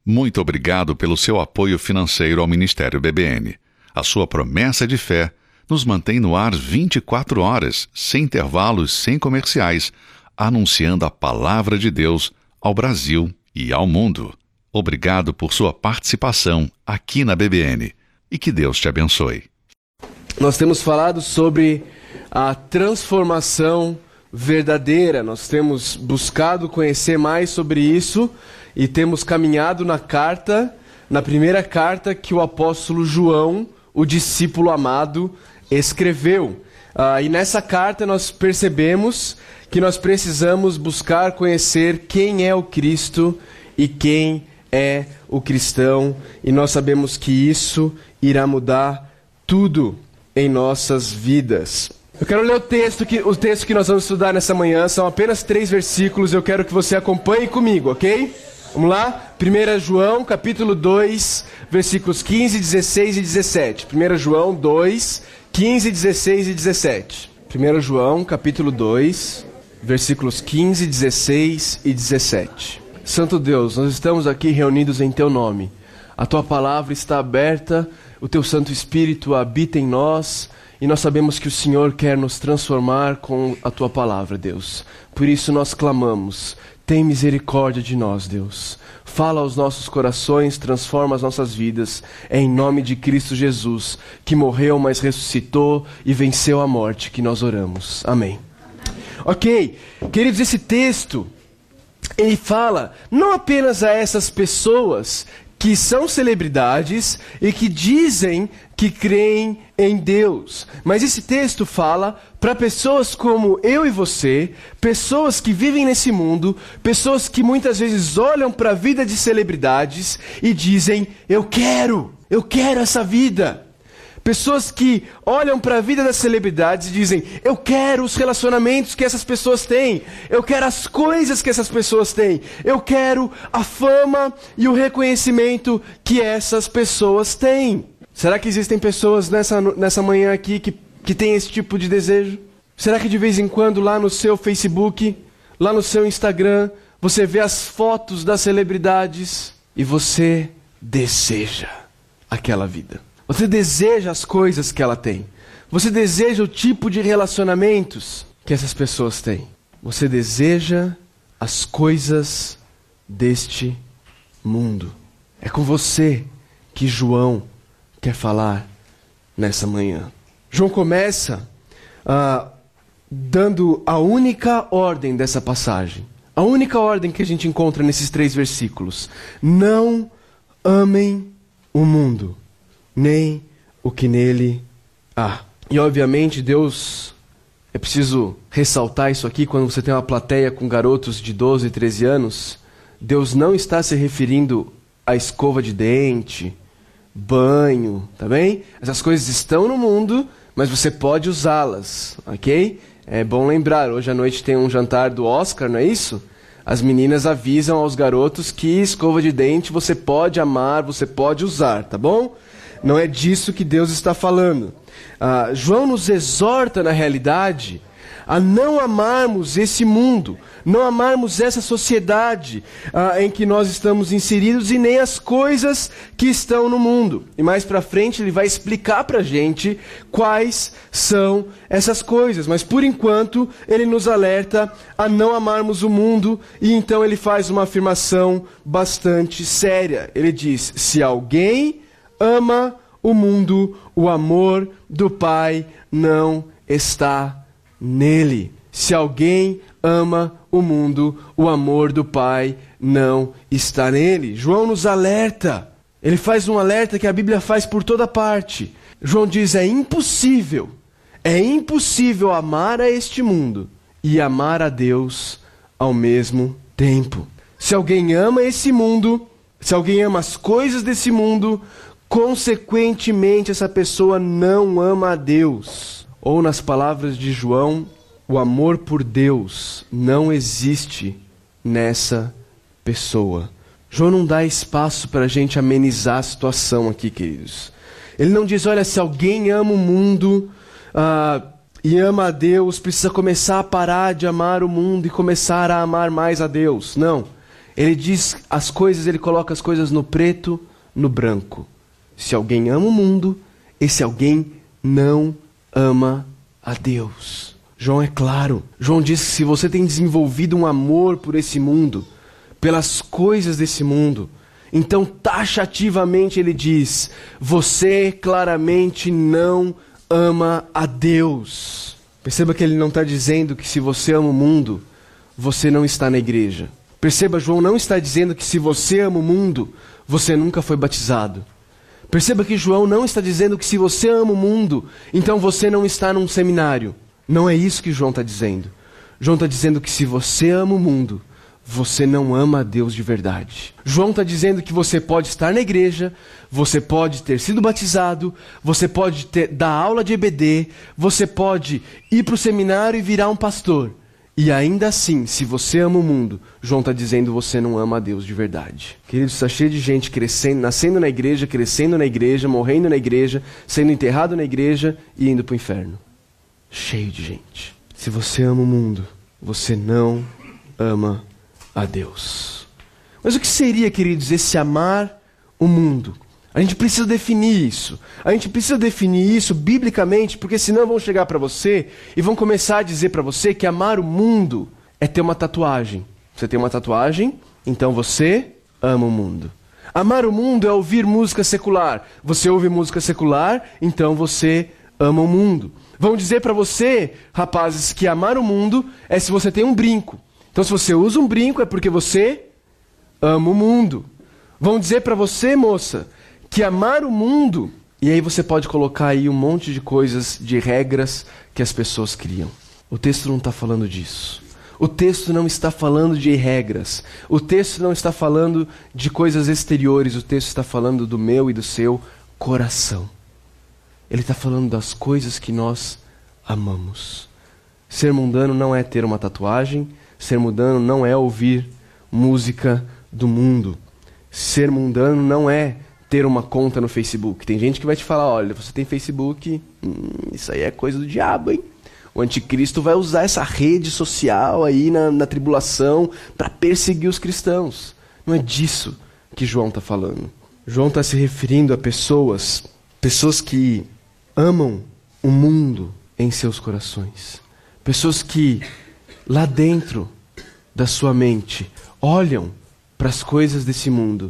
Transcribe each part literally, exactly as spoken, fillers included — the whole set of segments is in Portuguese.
Muito obrigado pelo seu apoio financeiro ao Ministério B B N. A sua promessa de fé nos mantém no ar vinte e quatro horas, sem intervalos, sem comerciais, anunciando a palavra de Deus ao Brasil e ao mundo. Obrigado por sua participação aqui na B B N e que Deus te abençoe. Nós temos falado sobre a transformação verdadeira. Nós temos buscado conhecer mais sobre isso e temos caminhado na carta, na primeira carta que o apóstolo João, o discípulo amado, escreveu. Ah, e nessa carta nós percebemos que nós precisamos buscar conhecer quem é o Cristo e quem é o cristão. E nós sabemos que isso irá mudar tudo em nossas vidas. Eu quero ler o texto que, o texto que nós vamos estudar nessa manhã. São apenas três versículos. Eu quero que você acompanhe comigo, ok? Vamos lá? primeiro João, capítulo dois, versículos quinze, dezesseis e dezessete. primeiro João dois, quinze, dezesseis e dezessete. primeiro João, capítulo dois, versículos quinze, dezesseis e dezessete. Santo Deus, nós estamos aqui reunidos em Teu nome. A Tua palavra está aberta, o Teu Santo Espírito habita em nós, e nós sabemos que o Senhor quer nos transformar com a Tua palavra, Deus. Por isso nós clamamos, tem misericórdia de nós, Deus. Fala aos nossos corações, transforma as nossas vidas, é em nome de Cristo Jesus, que morreu, mas ressuscitou e venceu a morte, que nós oramos. Amém. Ok, queridos, esse texto, ele fala não apenas a essas pessoas que são celebridades e que dizem que creem em Deus. Mas esse texto fala para pessoas como eu e você, pessoas que vivem nesse mundo, pessoas que muitas vezes olham para a vida de celebridades e dizem, eu quero, eu quero essa vida. Pessoas que olham para a vida das celebridades e dizem, eu quero os relacionamentos que essas pessoas têm, eu quero as coisas que essas pessoas têm, eu quero a fama e o reconhecimento que essas pessoas têm. Será que existem pessoas nessa, nessa manhã aqui que, que têm esse tipo de desejo? Será que de vez em quando lá no seu Facebook, lá no seu Instagram, você vê as fotos das celebridades e você deseja aquela vida? Você deseja as coisas que ela tem. Você deseja o tipo de relacionamentos que essas pessoas têm. Você deseja as coisas deste mundo. É com você que João quer falar nessa manhã. João começa ah, dando a única ordem dessa passagem. A única ordem que a gente encontra nesses três versículos. Não amem o mundo, nem o que nele há. E obviamente Deus, é preciso ressaltar isso aqui quando você tem uma plateia com garotos de doze, treze anos, Deus não está se referindo à escova de dente, banho, tá bem? Essas coisas estão no mundo, mas você pode usá-las, ok? É bom lembrar, hoje à noite tem um jantar do Oscar, não é isso? As meninas avisam aos garotos que escova de dente você pode amar, você pode usar, tá bom? Não é disso que Deus está falando. Ah, João nos exorta, na realidade, a não amarmos esse mundo, não amarmos essa sociedade ah, em que nós estamos inseridos e nem as coisas que estão no mundo. E mais para frente ele vai explicar para a gente quais são essas coisas. Mas por enquanto ele nos alerta a não amarmos o mundo e então ele faz uma afirmação bastante séria. Ele diz, se alguém ama o mundo, o amor do Pai não está nele. Se alguém ama o mundo, o amor do Pai não está nele. João nos alerta. Ele faz um alerta que a Bíblia faz por toda parte. João diz, é impossível, é impossível amar a este mundo e amar a Deus ao mesmo tempo. Se alguém ama esse mundo, se alguém ama as coisas desse mundo, consequentemente, essa pessoa não ama a Deus. Ou, nas palavras de João, o amor por Deus não existe nessa pessoa. João não dá espaço para a gente amenizar a situação aqui, queridos. Ele não diz, olha, se alguém ama o mundo ah, e ama a Deus, precisa começar a parar de amar o mundo e começar a amar mais a Deus. Não. Ele diz as coisas, ele coloca as coisas no preto, no branco. Se alguém ama o mundo, esse alguém não ama a Deus. João é claro. João diz que se você tem desenvolvido um amor por esse mundo, pelas coisas desse mundo, então taxativamente ele diz, você claramente não ama a Deus. Perceba que ele não está dizendo que se você ama o mundo, você não está na igreja. Perceba, João não está dizendo que se você ama o mundo, você nunca foi batizado. Perceba que João não está dizendo que se você ama o mundo, então você não está num seminário. Não é isso que João está dizendo. João está dizendo que se você ama o mundo, você não ama a Deus de verdade. João está dizendo que você pode estar na igreja, você pode ter sido batizado, você pode ter, dar aula de E B D, você pode ir para o seminário e virar um pastor. E ainda assim, se você ama o mundo, João está dizendo que você não ama a Deus de verdade. Queridos, está cheio de gente crescendo, nascendo na igreja, crescendo na igreja, morrendo na igreja, sendo enterrado na igreja e indo para o inferno. Cheio de gente. Se você ama o mundo, você não ama a Deus. Mas o que seria, queridos, esse amar o mundo? A gente precisa definir isso. A gente precisa definir isso biblicamente, porque senão vão chegar para você e vão começar a dizer para você que amar o mundo é ter uma tatuagem. Você tem uma tatuagem, então você ama o mundo. Amar o mundo é ouvir música secular. Você ouve música secular, então você ama o mundo. Vão dizer para você, rapazes, que amar o mundo é se você tem um brinco. Então, se você usa um brinco, é porque você ama o mundo. Vão dizer para você, moça, que amar o mundo... E aí você pode colocar aí um monte de coisas, de regras que as pessoas criam. O texto não está falando disso. O texto não está falando de regras. O texto não está falando de coisas exteriores. O texto está falando do meu e do seu coração. Ele está falando das coisas que nós amamos. Ser mundano não é ter uma tatuagem. Ser mundano não é ouvir música do mundo. Ser mundano não é ter uma conta no Facebook. Tem gente que vai te falar, olha, você tem Facebook, hum, isso aí é coisa do diabo, hein? O anticristo vai usar essa rede social aí na, na tribulação para perseguir os cristãos. Não é disso que João está falando. João está se referindo a pessoas, pessoas que amam o mundo em seus corações. Pessoas que lá dentro da sua mente olham para as coisas desse mundo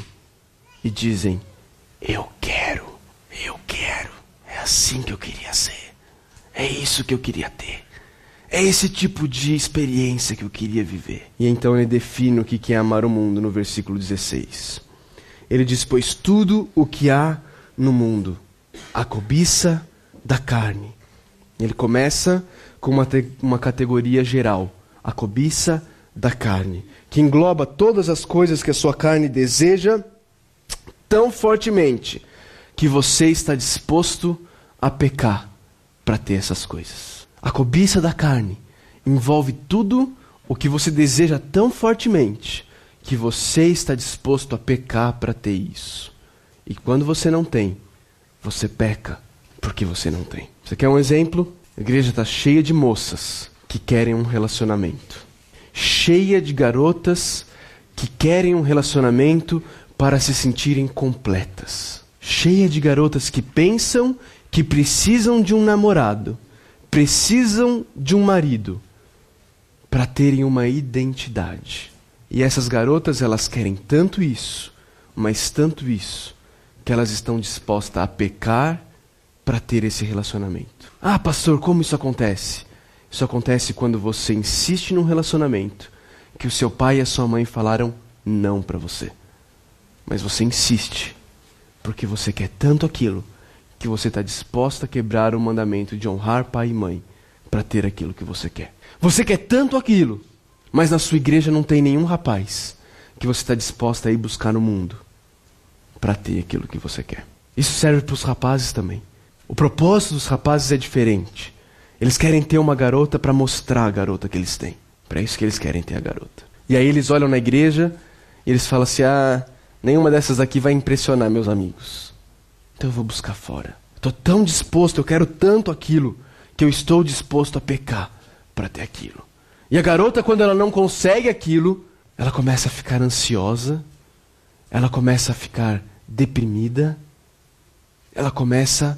e dizem, eu quero, eu quero, é assim que eu queria ser, é isso que eu queria ter, é esse tipo de experiência que eu queria viver. E então ele define o que é amar o mundo no versículo dezesseis. Ele diz, pois tudo o que há no mundo, a cobiça da carne. Ele começa com uma, te- uma categoria geral, a cobiça da carne, que engloba todas as coisas que a sua carne deseja tão fortemente que você está disposto a pecar para ter essas coisas. A cobiça da carne envolve tudo o que você deseja tão fortemente que você está disposto a pecar para ter isso. E quando você não tem, você peca porque você não tem. Você quer um exemplo? A igreja está cheia de moças que querem um relacionamento. Cheia de garotas que querem um relacionamento para se sentirem completas. Cheia de garotas que pensam que precisam de um namorado, precisam de um marido para terem uma identidade. E essas garotas, elas querem tanto isso, mas tanto isso, que elas estão dispostas a pecar para ter esse relacionamento. Ah, pastor, como isso acontece? Isso acontece quando você insiste num relacionamento que o seu pai e a sua mãe falaram não para você. Mas você insiste, porque você quer tanto aquilo, que você está disposta a quebrar o mandamento de honrar pai e mãe para ter aquilo que você quer. Você quer tanto aquilo, mas na sua igreja não tem nenhum rapaz que você está disposta a ir buscar no mundo para ter aquilo que você quer. Isso serve para os rapazes também. O propósito dos rapazes é diferente. Eles querem ter uma garota para mostrar a garota que eles têm. Para isso que eles querem ter a garota. E aí eles olham na igreja e eles falam assim, ah, nenhuma dessas aqui vai impressionar meus amigos. Então eu vou buscar fora. Estou tão disposto, eu quero tanto aquilo, que eu estou disposto a pecar para ter aquilo. E a garota, quando ela não consegue aquilo, ela começa a ficar ansiosa, ela começa a ficar deprimida, ela começa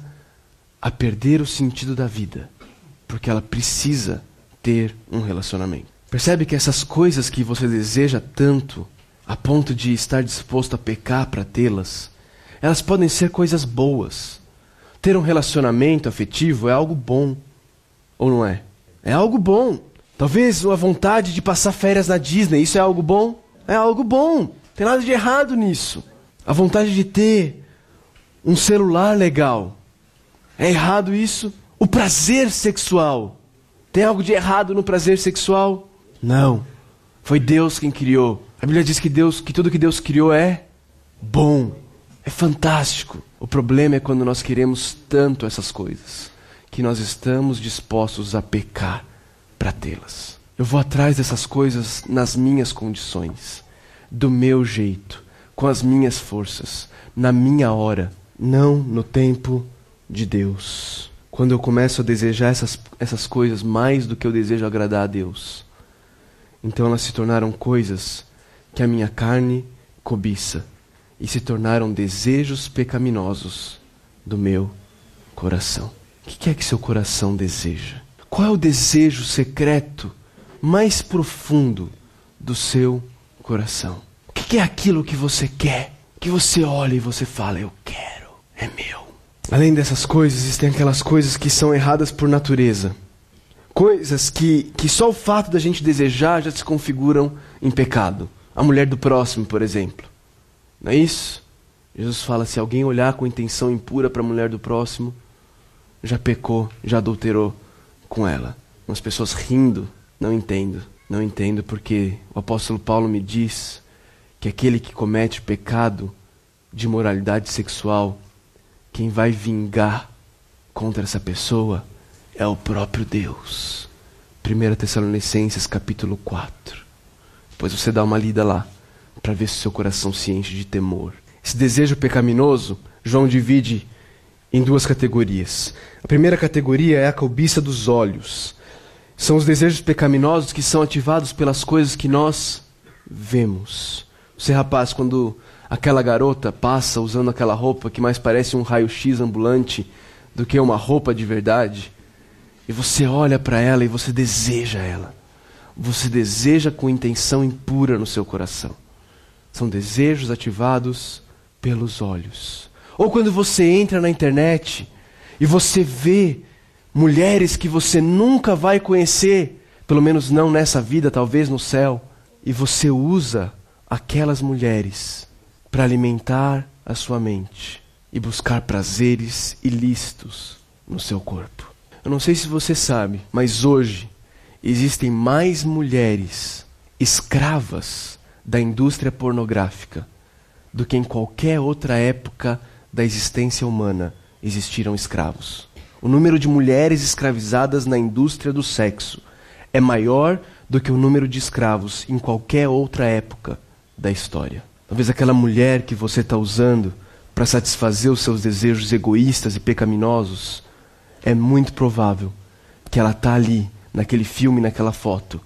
a perder o sentido da vida, porque ela precisa ter um relacionamento. Percebe que essas coisas que você deseja tanto, a ponto de estar disposto a pecar para tê-las, elas podem ser coisas boas. Ter um relacionamento afetivo é algo bom, ou não é? É algo bom. Talvez a vontade de passar férias na Disney, isso é algo bom? É algo bom. Não tem nada de errado nisso. A vontade de ter um celular legal. É errado isso? O prazer sexual. Tem algo de errado no prazer sexual? Não. Foi Deus quem criou. A Bíblia diz que, Deus, que tudo que Deus criou é bom. É fantástico. O problema é quando nós queremos tanto essas coisas, que nós estamos dispostos a pecar para tê-las. Eu vou atrás dessas coisas nas minhas condições, do meu jeito, com as minhas forças, na minha hora, não no tempo de Deus. Quando eu começo a desejar essas, essas coisas mais do que eu desejo agradar a Deus, então elas se tornaram coisas que a minha carne cobiça e se tornaram desejos pecaminosos do meu coração. O que é que seu coração deseja? Qual é o desejo secreto mais profundo do seu coração? O que é aquilo que você quer? Que você olha e você fala, eu quero, é meu. Além dessas coisas, existem aquelas coisas que são erradas por natureza. Coisas que, que só o fato da gente desejar já se configuram em pecado. A mulher do próximo, por exemplo. Não é isso? Jesus fala, se alguém olhar com intenção impura para a mulher do próximo, já pecou, já adulterou com ela. Umas pessoas rindo, não entendo. Não entendo porque o apóstolo Paulo me diz que aquele que comete pecado de imoralidade sexual, quem vai vingar contra essa pessoa é o próprio Deus. primeira Tessalonicenses capítulo quatro. Depois você dá uma lida lá, para ver se o seu coração se enche de temor. Esse desejo pecaminoso, João divide em duas categorias. A primeira categoria é a cobiça dos olhos. São os desejos pecaminosos que são ativados pelas coisas que nós vemos. Você, rapaz, quando aquela garota passa usando aquela roupa que mais parece um raio-x ambulante do que uma roupa de verdade, e você olha para ela e você deseja ela. Você deseja com intenção impura no seu coração. São desejos ativados pelos olhos. Ou quando você entra na internet e você vê mulheres que você nunca vai conhecer, pelo menos não nessa vida, talvez no céu, e você usa aquelas mulheres para alimentar a sua mente e buscar prazeres ilícitos no seu corpo. Eu não sei se você sabe, mas hoje existem mais mulheres escravas da indústria pornográfica do que em qualquer outra época da existência humana existiram escravos. O número de mulheres escravizadas na indústria do sexo é maior do que o número de escravos em qualquer outra época da história. Talvez aquela mulher que você está usando para satisfazer os seus desejos egoístas e pecaminosos, é muito provável que ela está ali, naquele filme, naquela foto,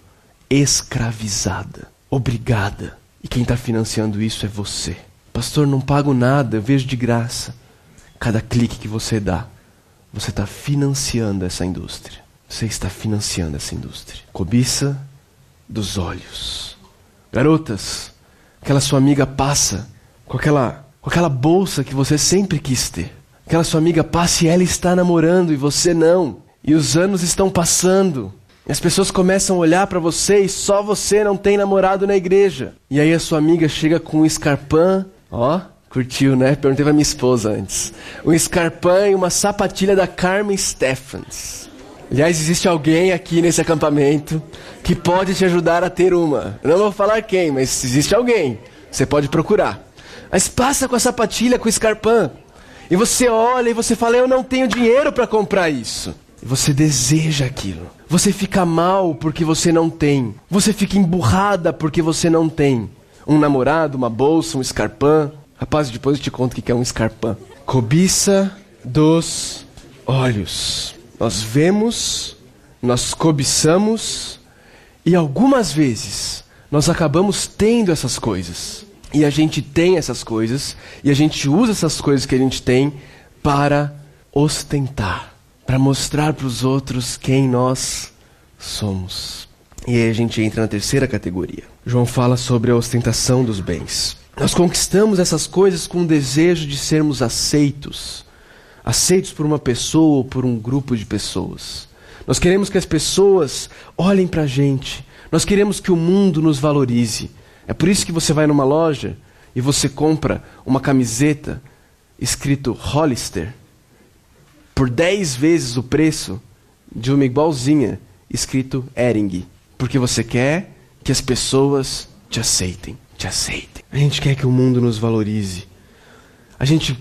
escravizada, obrigada. E quem está financiando isso é você. Pastor, não pago nada, eu vejo de graça. Cada clique que você dá, você está financiando essa indústria. Você está financiando essa indústria. Cobiça dos olhos. Garotas, aquela sua amiga passa com aquela, com aquela bolsa que você sempre quis ter. Aquela sua amiga passa e ela está namorando e você não. E os anos estão passando. E as pessoas começam a olhar para você e só você não tem namorado na igreja. E aí a sua amiga chega com um Scarpan. Ó, curtiu, né? Perguntei pra minha esposa antes. Um Scarpan e uma sapatilha da Carmen Stephens. Aliás, existe alguém aqui nesse acampamento que pode te ajudar a ter uma. Eu não vou falar quem, mas existe alguém. Você pode procurar. Mas passa com a sapatilha, com o Scarpan. E você olha e você fala, eu não tenho dinheiro para comprar isso. E você deseja aquilo. Você fica mal porque você não tem. Você fica emburrada porque você não tem. Um namorado, uma bolsa, um Scarpan. Rapaz, depois eu te conto o que é um Scarpan. Cobiça dos olhos. Nós vemos, nós cobiçamos e algumas vezes nós acabamos tendo essas coisas. E a gente tem essas coisas, e a gente usa essas coisas que a gente tem para ostentar, para mostrar para os outros quem nós somos. E aí a gente entra na terceira categoria. João fala sobre a ostentação dos bens. Nós conquistamos essas coisas com o desejo de sermos aceitos, aceitos por uma pessoa ou por um grupo de pessoas. Nós queremos que as pessoas olhem para a gente. Nós queremos que o mundo nos valorize. É por isso que você vai numa loja e você compra uma camiseta escrito Hollister por dez vezes o preço de uma igualzinha escrito Hering. Porque você quer que as pessoas te aceitem, te aceitem. A gente quer que o mundo nos valorize. A gente,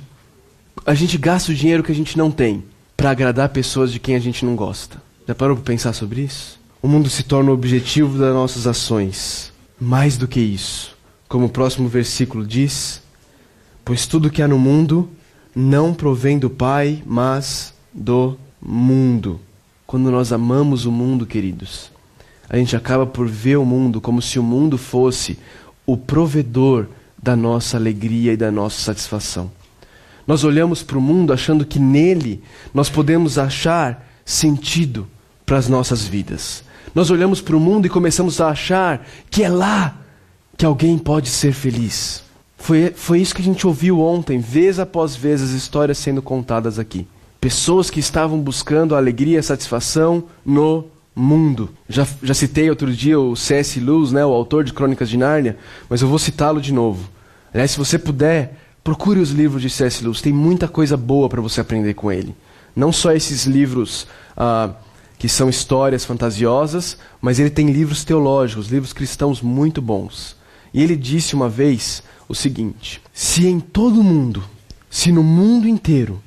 a gente gasta o dinheiro que a gente não tem para agradar pessoas de quem a gente não gosta. Já parou para pensar sobre isso? O mundo se torna o objetivo das nossas ações. Mais do que isso, como o próximo versículo diz, pois tudo que há no mundo não provém do Pai, mas do mundo. Quando nós amamos o mundo, queridos, a gente acaba por ver o mundo como se o mundo fosse o provedor da nossa alegria e da nossa satisfação. Nós olhamos para o mundo achando que nele nós podemos achar sentido para as nossas vidas. Nós olhamos para o mundo e começamos a achar que é lá que alguém pode ser feliz. Foi, foi isso que a gente ouviu ontem, vez após vez, as histórias sendo contadas aqui. Pessoas que estavam buscando a alegria e a satisfação no mundo. Já, já citei outro dia o C S Lewis, né, o autor de Crônicas de Nárnia, mas eu vou citá-lo de novo. Aliás, se você puder, procure os livros de C S Lewis. Tem muita coisa boa para você aprender com ele. Não só esses livros ah, que são histórias fantasiosas, mas ele tem livros teológicos, livros cristãos muito bons. E ele disse uma vez o seguinte: se em todo mundo, se no mundo inteiro,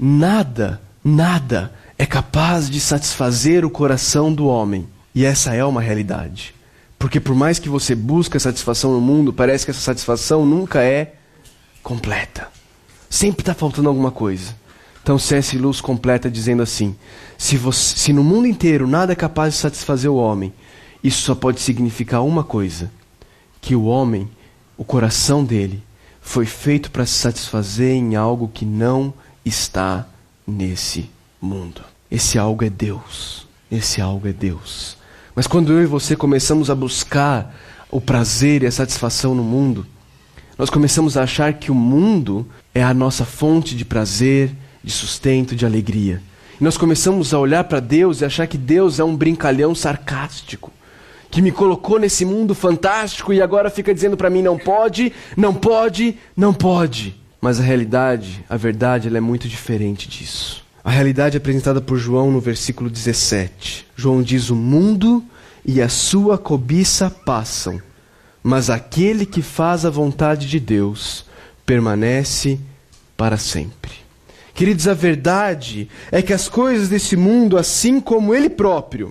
nada, nada é capaz de satisfazer o coração do homem, e essa é uma realidade, porque por mais que você busque a satisfação no mundo, parece que essa satisfação nunca é completa. Sempre está faltando alguma coisa. Então C S Lewis completa dizendo assim: se, você, se no mundo inteiro nada é capaz de satisfazer o homem, isso só pode significar uma coisa: que o homem, o coração dele, foi feito para se satisfazer em algo que não está nesse mundo. Esse algo é Deus. Esse algo é Deus. Mas quando eu e você começamos a buscar o prazer e a satisfação no mundo, nós começamos a achar que o mundo é a nossa fonte de prazer, de sustento, de alegria. E nós começamos a olhar para Deus e achar que Deus é um brincalhão sarcástico, que me colocou nesse mundo fantástico e agora fica dizendo para mim não pode, não pode, não pode. Mas a realidade, a verdade, ela é muito diferente disso. A realidade é apresentada por João no versículo dezessete. João diz: o mundo e a sua cobiça passam, mas aquele que faz a vontade de Deus permanece para sempre. Queridos, a verdade é que as coisas desse mundo, assim como ele próprio,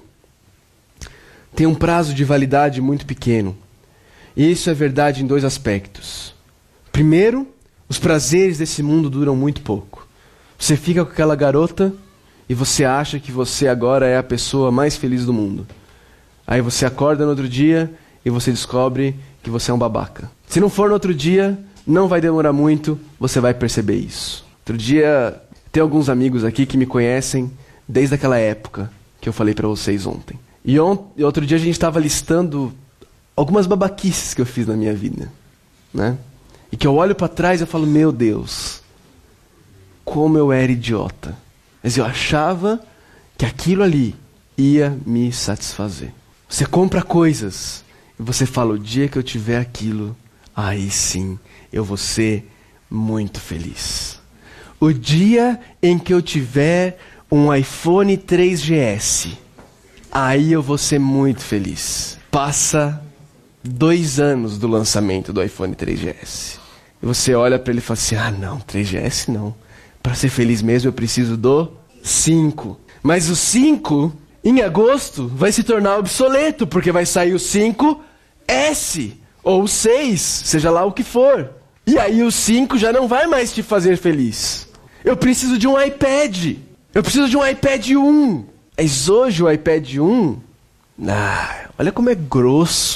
têm um prazo de validade muito pequeno. E isso é verdade em dois aspectos. Primeiro, os prazeres desse mundo duram muito pouco. Você fica com aquela garota e você acha que você agora é a pessoa mais feliz do mundo. Aí você acorda no outro dia e você descobre que você é um babaca. Se não for no outro dia, não vai demorar muito, você vai perceber isso. Outro dia, tem alguns amigos aqui que me conhecem desde aquela época que eu falei para vocês ontem. E ont- outro dia a gente estava listando algumas babaquices que eu fiz na minha vida, né? E que eu olho para trás e eu falo: meu Deus, como eu era idiota. Mas eu achava que aquilo ali ia me satisfazer. Você compra coisas e você fala: o dia que eu tiver aquilo, aí sim eu vou ser muito feliz. O dia em que eu tiver um iPhone três G S, aí eu vou ser muito feliz. Passa dois anos do lançamento do iPhone três G S. E você olha para ele e fala assim: ah não, três G S não. Para ser feliz mesmo eu preciso do cinco. Mas o cinco, em agosto, vai se tornar obsoleto, porque vai sair o cinco S ou o seis, seja lá o que for. E aí o cinco já não vai mais te fazer feliz. Eu preciso de um iPad. Eu preciso de um iPad um. Mas hoje o iPad um... Ah, olha como é grosso.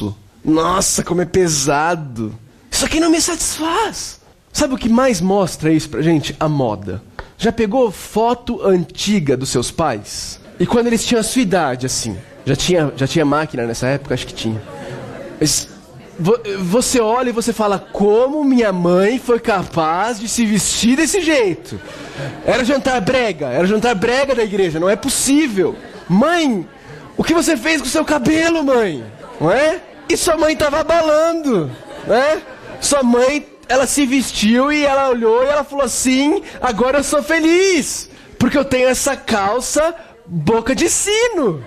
Nossa, como é pesado. Isso aqui não me satisfaz. Sabe o que mais mostra isso pra gente? A moda. Já pegou foto antiga dos seus pais? E quando eles tinham a sua idade, assim. Já tinha, já tinha máquina nessa época? Acho que tinha. Mas você olha e você fala, como minha mãe foi capaz de se vestir desse jeito? Era jantar brega, era jantar brega da igreja, não é possível. Mãe, o que você fez com o seu cabelo, mãe? Não é? E sua mãe estava abalando, né? Sua mãe, ela se vestiu e ela olhou e ela falou assim, agora eu sou feliz, porque eu tenho essa calça boca de sino,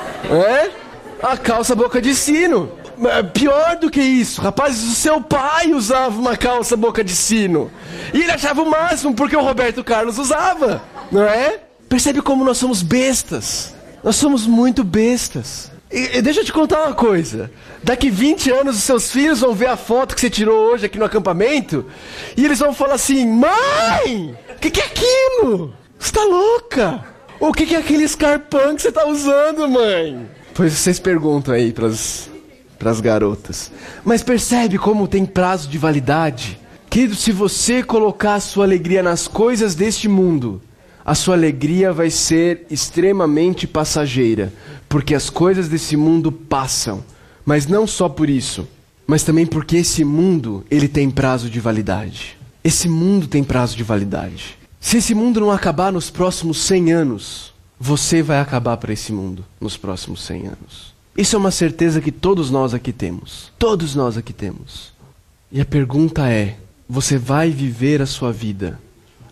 é? A calça boca de sino. Pior do que isso, rapaz, o seu pai usava uma calça boca de sino. E ele achava o máximo porque o Roberto Carlos usava, não é? Percebe como nós somos bestas. Nós somos muito bestas. E, e deixa eu te contar uma coisa. Daqui vinte anos os seus filhos vão ver a foto que você tirou hoje aqui no acampamento e eles vão falar assim, mãe, o que, que é aquilo? Você tá louca? O que, que é aquele escarpão que você tá usando, mãe? Pois vocês perguntam aí pras... para as garotas. Mas percebe como tem prazo de validade? Querido, se você colocar a sua alegria nas coisas deste mundo, a sua alegria vai ser extremamente passageira, porque as coisas desse mundo passam. Mas não só por isso, mas também porque esse mundo, ele tem prazo de validade. Esse mundo tem prazo de validade. Se esse mundo não acabar nos próximos cem anos, você vai acabar para esse mundo nos próximos cem anos. Isso é uma certeza que todos nós aqui temos. Todos nós aqui temos. E a pergunta é, você vai viver a sua vida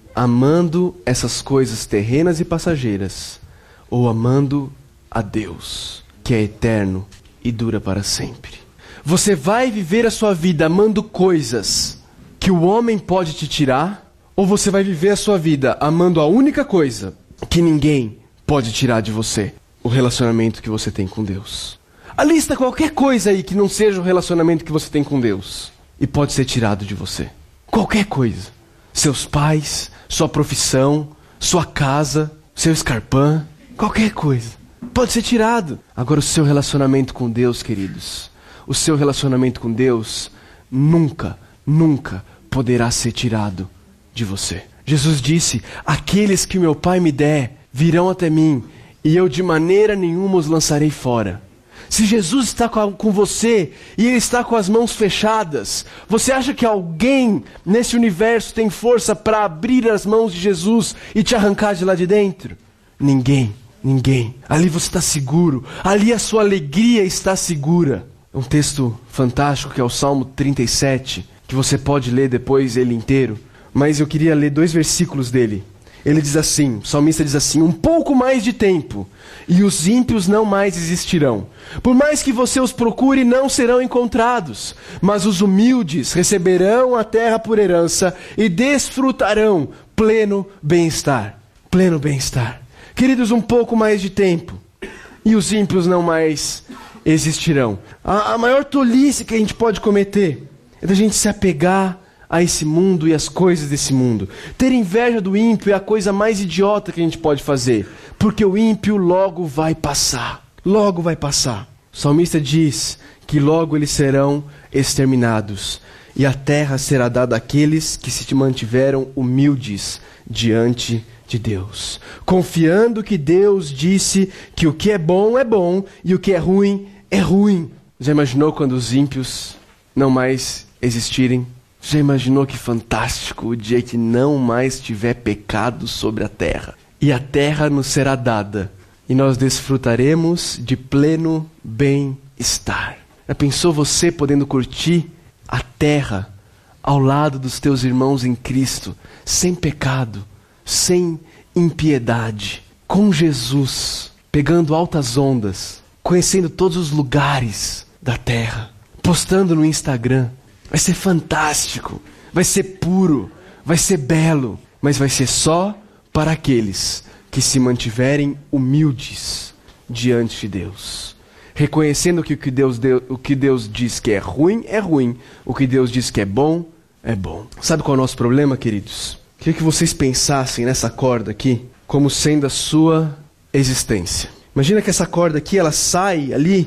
amando essas coisas terrenas e passageiras, ou amando a Deus, que é eterno e dura para sempre? Você vai viver a sua vida amando coisas que o homem pode te tirar, ou você vai viver a sua vida amando a única coisa que ninguém pode tirar de você? O relacionamento que você tem com Deus. Alista qualquer coisa aí que não seja o relacionamento que você tem com Deus e pode ser tirado de você. Qualquer coisa. Seus pais, sua profissão, sua casa, seu escarpão, qualquer coisa. Pode ser tirado. Agora o seu relacionamento com Deus, queridos, o seu relacionamento com Deus nunca, nunca poderá ser tirado de você. Jesus disse, aqueles que meu Pai me der virão até mim, e eu de maneira nenhuma os lançarei fora. Se Jesus está com você e Ele está com as mãos fechadas, você acha que alguém nesse universo tem força para abrir as mãos de Jesus e te arrancar de lá de dentro? Ninguém, ninguém. Ali você está seguro, ali a sua alegria está segura. Um texto fantástico que é o Salmo trinta e sete, que você pode ler depois ele inteiro, mas eu queria ler dois versículos dele. Ele diz assim, o salmista diz assim, um pouco mais de tempo, e os ímpios não mais existirão. Por mais que você os procure, não serão encontrados. Mas os humildes receberão a terra por herança e desfrutarão pleno bem-estar. Pleno bem-estar. Queridos, um pouco mais de tempo, e os ímpios não mais existirão. A, a maior tolice que a gente pode cometer é da gente se apegar a esse mundo e as coisas desse mundo. Ter inveja do ímpio é a coisa mais idiota que a gente pode fazer, porque o ímpio logo vai passar. Logo vai passar. O salmista diz que logo eles serão exterminados, e a terra será dada àqueles que se mantiveram humildes diante de Deus, confiando que Deus disse que o que é bom é bom e o que é ruim é ruim. Já imaginou quando os ímpios não mais existirem? Já imaginou que fantástico o dia que não mais tiver pecado sobre a terra? E a terra nos será dada, e nós desfrutaremos de pleno bem-estar. Já pensou você podendo curtir a terra ao lado dos teus irmãos em Cristo, sem pecado, sem impiedade, com Jesus, pegando altas ondas, conhecendo todos os lugares da terra, postando no Instagram? Vai ser fantástico, vai ser puro, vai ser belo, mas vai ser só para aqueles que se mantiverem humildes diante de Deus, reconhecendo que o que Deus, deu, o que Deus diz que é ruim, é ruim, o que Deus diz que é bom, é bom. Sabe qual é o nosso problema, queridos? Queria que vocês pensassem nessa corda aqui como sendo a sua existência. Imagina que essa corda aqui, ela sai ali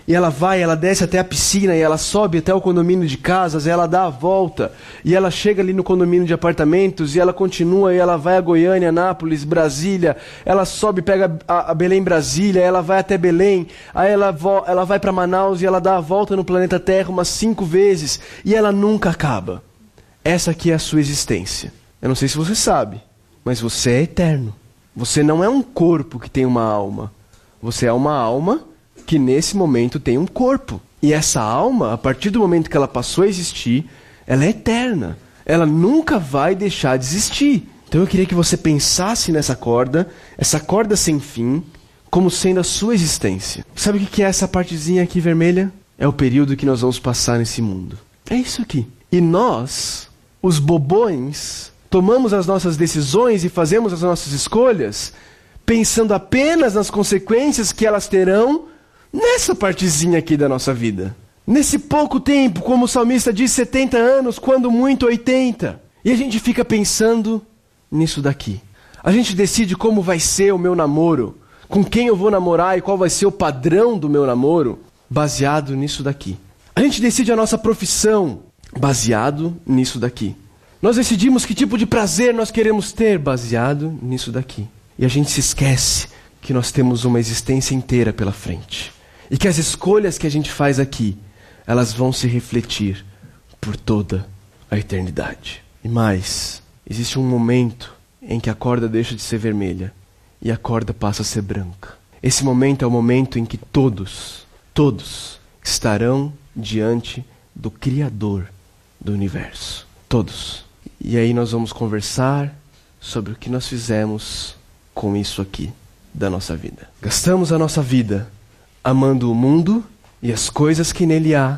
E ela vai, ela desce até a piscina, e ela sobe até o condomínio de casas, e ela dá a volta, e ela chega ali no condomínio de apartamentos, e ela continua, e ela vai a Goiânia, Nápoles, Brasília, ela sobe, pega a, a Belém, Brasília, ela vai até Belém, aí ela, vo, ela vai para Manaus, e ela dá a volta no planeta Terra umas cinco vezes, e ela nunca acaba. Essa aqui é a sua existência. Eu não sei se você sabe, mas você é eterno. Você não é um corpo que tem uma alma. Você é uma alma que nesse momento tem um corpo. E essa alma, a partir do momento que ela passou a existir, ela é eterna. Ela nunca vai deixar de existir. Então eu queria que você pensasse nessa corda, essa corda sem fim, como sendo a sua existência. Sabe o que é essa partezinha aqui vermelha? É o período que nós vamos passar nesse mundo. É isso aqui. E nós, os bobões, tomamos as nossas decisões e fazemos as nossas escolhas pensando apenas nas consequências que elas terão nessa partezinha aqui da nossa vida. Nesse pouco tempo, como o salmista diz, setenta anos, quando muito oitenta. E a gente fica pensando nisso daqui. A gente decide como vai ser o meu namoro, com quem eu vou namorar e qual vai ser o padrão do meu namoro, baseado nisso daqui. A gente decide a nossa profissão, baseado nisso daqui. Nós decidimos que tipo de prazer nós queremos ter, baseado nisso daqui. E a gente se esquece que nós temos uma existência inteira pela frente. E que as escolhas que a gente faz aqui, elas vão se refletir por toda a eternidade. E mais, existe um momento em que a corda deixa de ser vermelha e a corda passa a ser branca. Esse momento é o momento em que todos, todos estarão diante do Criador do universo. Todos. E aí nós vamos conversar sobre o que nós fizemos com isso aqui da nossa vida. Gastamos a nossa vida amando o mundo e as coisas que nele há,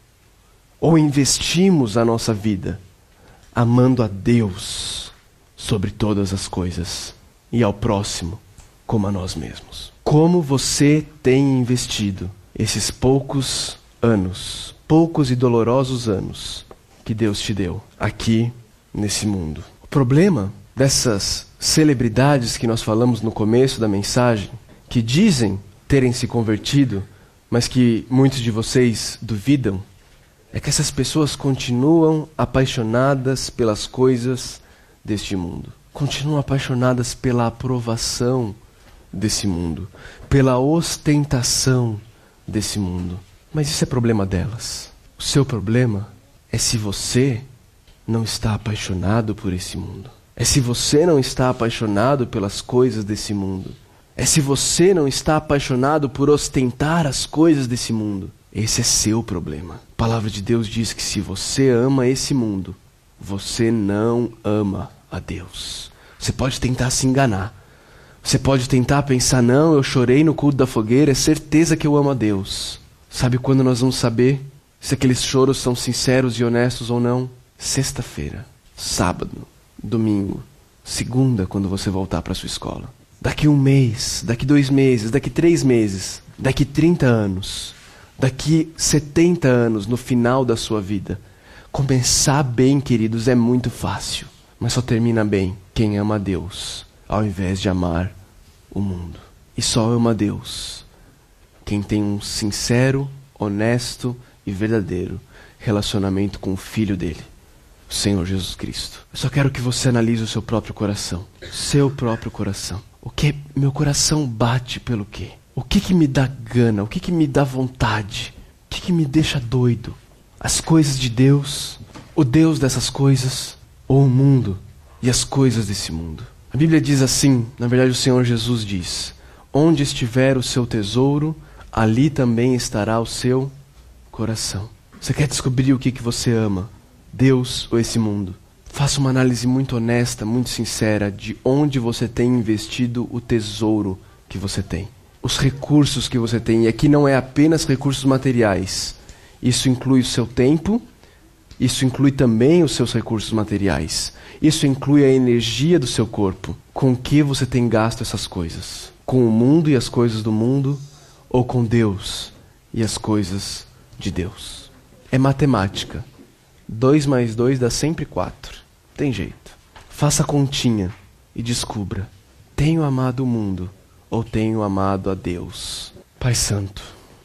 ou investimos a nossa vida amando a Deus sobre todas as coisas e ao próximo como a nós mesmos. Como você tem investido esses poucos anos, poucos e dolorosos anos que Deus te deu aqui nesse mundo? O problema dessas celebridades que nós falamos no começo da mensagem, que dizem terem se convertido, mas que muitos de vocês duvidam, é que essas pessoas continuam apaixonadas pelas coisas deste mundo. Continuam apaixonadas pela aprovação desse mundo, pela ostentação desse mundo. Mas isso é problema delas. O seu problema é se você não está apaixonado por esse mundo. É se você não está apaixonado pelas coisas desse mundo. É se você não está apaixonado por ostentar as coisas desse mundo. Esse é seu problema. A palavra de Deus diz que se você ama esse mundo, você não ama a Deus. Você pode tentar se enganar. Você pode tentar pensar, não, eu chorei no culto da fogueira, é certeza que eu amo a Deus. Sabe quando nós vamos saber se aqueles choros são sinceros e honestos ou não? Sexta-feira, sábado, domingo, segunda, quando você voltar para sua escola. Daqui um mês, daqui dois meses, daqui três meses, daqui trinta anos, daqui setenta anos, no final da sua vida. Começar bem, queridos, é muito fácil, mas só termina bem quem ama a Deus, ao invés de amar o mundo. E só ama a Deus quem tem um sincero, honesto e verdadeiro relacionamento com o Filho dele, o Senhor Jesus Cristo. Eu só quero que você analise o seu próprio coração, seu próprio coração. O que meu coração bate pelo quê? O que que me dá gana? O que que me dá vontade? O que que me deixa doido? As coisas de Deus, o Deus dessas coisas, ou o mundo e as coisas desse mundo? A Bíblia diz assim, na verdade o Senhor Jesus diz: onde estiver o seu tesouro, ali também estará o seu coração. Você quer descobrir o que que você ama? Deus ou esse mundo? Faça uma análise muito honesta, muito sincera de onde você tem investido o tesouro que você tem. Os recursos que você tem. E aqui não é apenas recursos materiais. Isso inclui o seu tempo, isso inclui também os seus recursos materiais. Isso inclui a energia do seu corpo. Com que você tem gasto essas coisas? Com o mundo e as coisas do mundo? Ou com Deus e as coisas de Deus? É matemática. Dois mais dois dá sempre quatro. Tem jeito. Faça a continha e descubra: tenho amado o mundo ou tenho amado a Deus? Pai Santo,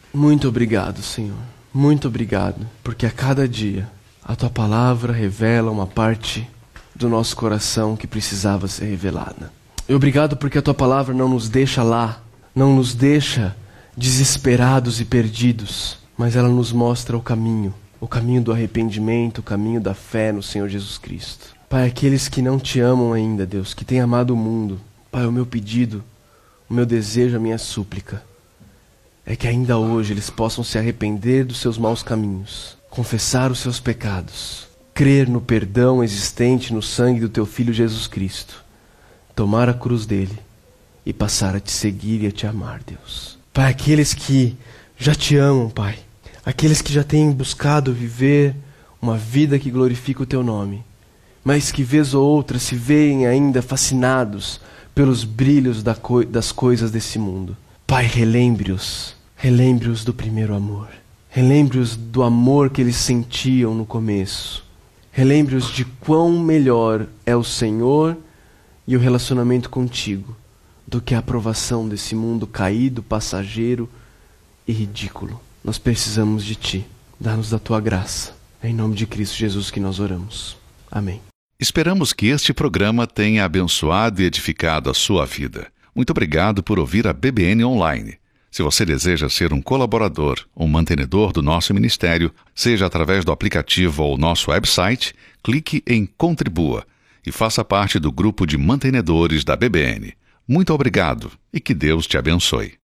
Muito obrigado, Senhor. Muito obrigado, porque a cada dia a Tua palavra revela uma parte do nosso coração que precisava ser revelada. E obrigado porque a Tua palavra não nos deixa lá, não nos deixa desesperados e perdidos, mas ela nos mostra o caminho, o caminho do arrependimento, o caminho da fé no Senhor Jesus Cristo. Pai, aqueles que não Te amam ainda, Deus, que têm amado o mundo, Pai, o meu pedido, o meu desejo, a minha súplica, é que ainda hoje eles possam se arrepender dos seus maus caminhos, confessar os seus pecados, crer no perdão existente no sangue do Teu Filho Jesus Cristo, tomar a cruz dele e passar a Te seguir e a Te amar, Deus. Pai, aqueles que já Te amam, Pai, aqueles que já têm buscado viver uma vida que glorifica o Teu nome, mas que vez ou outra se veem ainda fascinados pelos brilhos da co- das coisas desse mundo. Pai, relembre-os, relembre-os do primeiro amor. Relembre-os do amor que eles sentiam no começo. Relembre-os de quão melhor é o Senhor e o relacionamento contigo do que a aprovação desse mundo caído, passageiro e ridículo. Nós precisamos de Ti. Dá-nos da Tua graça. É em nome de Cristo Jesus que nós oramos. Amém. Esperamos que este programa tenha abençoado e edificado a sua vida. Muito obrigado por ouvir a B B N Online. Se você deseja ser um colaborador, um mantenedor do nosso ministério, seja através do aplicativo ou nosso website, clique em Contribua e faça parte do grupo de mantenedores da B B N. Muito obrigado e que Deus te abençoe.